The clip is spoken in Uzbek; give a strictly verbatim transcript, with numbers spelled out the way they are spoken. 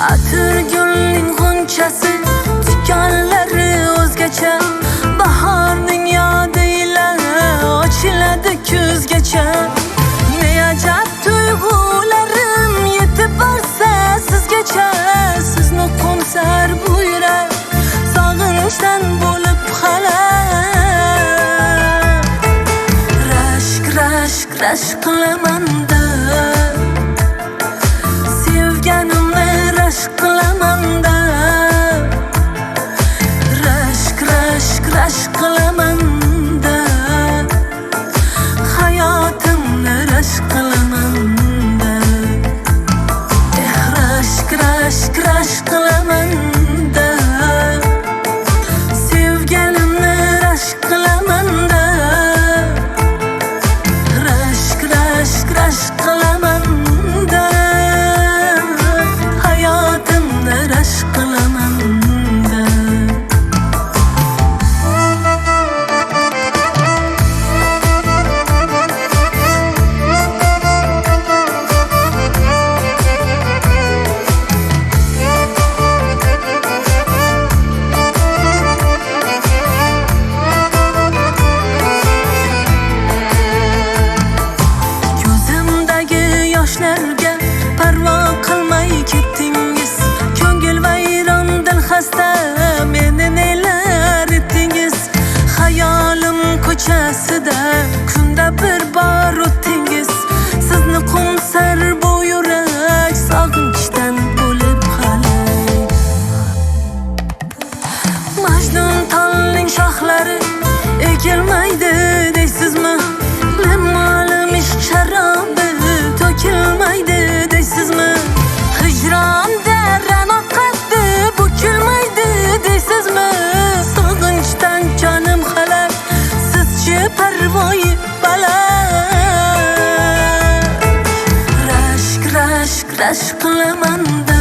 Atirgulning g'unchasi, tikanlari o'zgacha. Bahorning yodiyle ochiladi kuzgacha. Ne ajab tuyg'ularim yetib borsa sizgacha. Sizni qo'msar bu yurak sog'inchdan bo'lib xalaq. Rashk, rashk, rashk qilamanda, sevganimni rashk qilamanda. Rashk, rashk, rashk qilamanda, hayotimni rashk qilamanda. Eh, rashk, rashk, rashk qilamanda, sevganimni rashk qilamanda. Rashk, rashk, rashk qilamanda, hayotimni rashk qilamanda. Ko'zimdagi yoshlarga parvo qilmay ketdingiz. Ko'ngil vayron, dil xasta, meni nelar etdingiz. Xayolim ko'chasida kunda bir bor o'tdingiz. Sizni qo'msar bu yurak sog'inchdan bo'lib xalaq. Majnun tolning shoxlari ekilmaydi deysizmi? Limmolim ishq sharobi to'kilmaydi deysizmi? Hijronda ra'no qaddi bukilmaydi deysizmi? Sog'inchdan jonim xalaq, sizchi parvoyi baland. Rashk, rashk, rashk qilamanda,